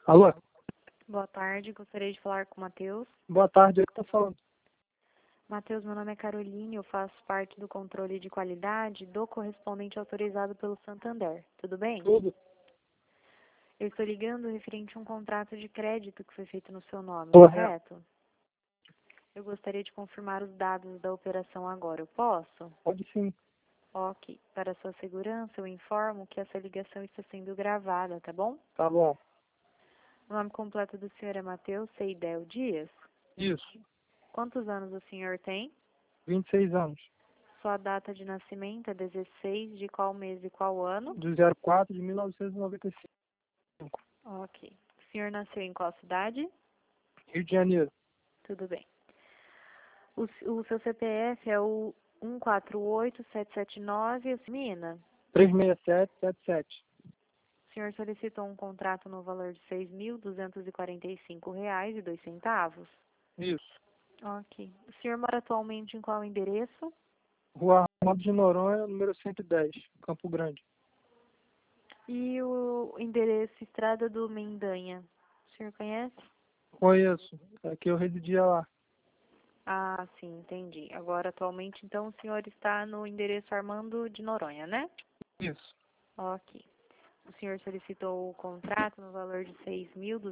Alô? Boa tarde, gostaria de falar com o Matheus. Boa tarde, é que tá falando. Matheus, meu nome é Caroline, eu faço parte do controle de qualidade do correspondente autorizado pelo Santander. Tudo bem? Tudo? Eu estou ligando referente a um contrato de crédito que foi feito no seu nome, Correto. correto? Eu gostaria de confirmar os dados da operação agora. Eu posso? Pode sim. Ok. Para sua segurança, eu informo que essa ligação está sendo gravada, tá bom? Tá bom. O nome completo do senhor é Matheus Seidel Dias. Isso. Quantos anos o senhor tem? 26 anos. Sua data de nascimento é 16 de qual mês e qual ano? Do 04 de 1995. Ok. O senhor nasceu em qual cidade? Rio de Janeiro. Tudo bem. O seu CPF é o 148779, Minas. 36777. O senhor solicitou um contrato no valor de R$ 6.245,02. Isso. Ok. O senhor mora atualmente em qual endereço? Rua Armando de Noronha, número 110, Campo Grande. E o endereço Estrada do Mendanha? O senhor conhece? Conheço. É que eu residia lá. Ah, sim, entendi. Agora, atualmente, então, o senhor está no endereço Armando de Noronha, né? Isso. Ok. O senhor solicitou o contrato no valor de R$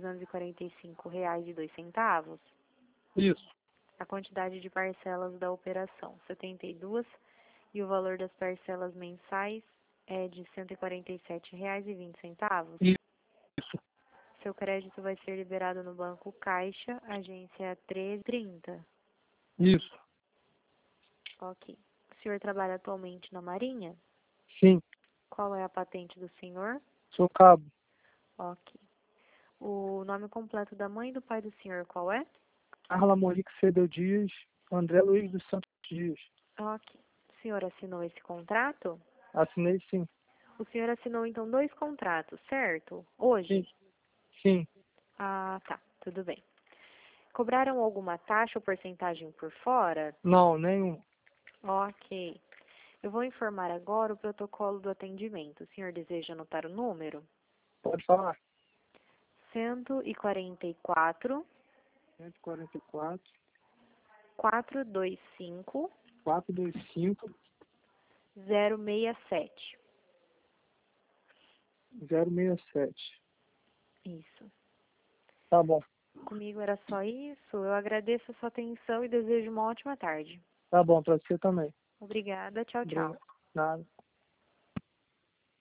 6.245,02. Isso. A quantidade de parcelas da operação, 72, e o valor das parcelas mensais é de R$ 147,20. Isso. Seu crédito vai ser liberado no Banco Caixa, agência 1330. Isso. Ok. O senhor trabalha atualmente na Marinha? Sim. Qual é a patente do senhor? Sou cabo. Ok. O nome completo da mãe e do pai do senhor, qual é? Carla Monique Cedeu Dias. André Luiz dos Santos Dias. Ok. O senhor assinou esse contrato? Assinei sim. O senhor assinou, então, 2 contratos, certo? Sim. Hoje? Sim. Ah, tá. Tudo bem. Cobraram alguma taxa ou porcentagem por fora? Não, nenhum. Ok. Eu vou informar agora o protocolo do atendimento. O senhor deseja anotar o número? Pode falar. 144 144 425 425 067. 067. Isso. Tá bom. Comigo era só isso. Eu agradeço a sua atenção e desejo uma ótima tarde. Tá bom, pra você também. Obrigada. Tchau, tchau. Obrigado. Nada.